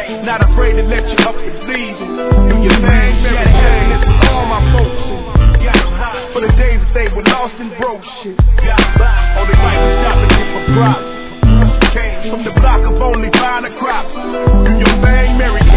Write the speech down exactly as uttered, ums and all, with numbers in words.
not afraid to let you up and leave. Do your thing, Merry happiness with all my folks. And for the days that they were lost and broke shit. Only right to stop and get for props. Came from the block of only buying the crops. Do your thing, Merry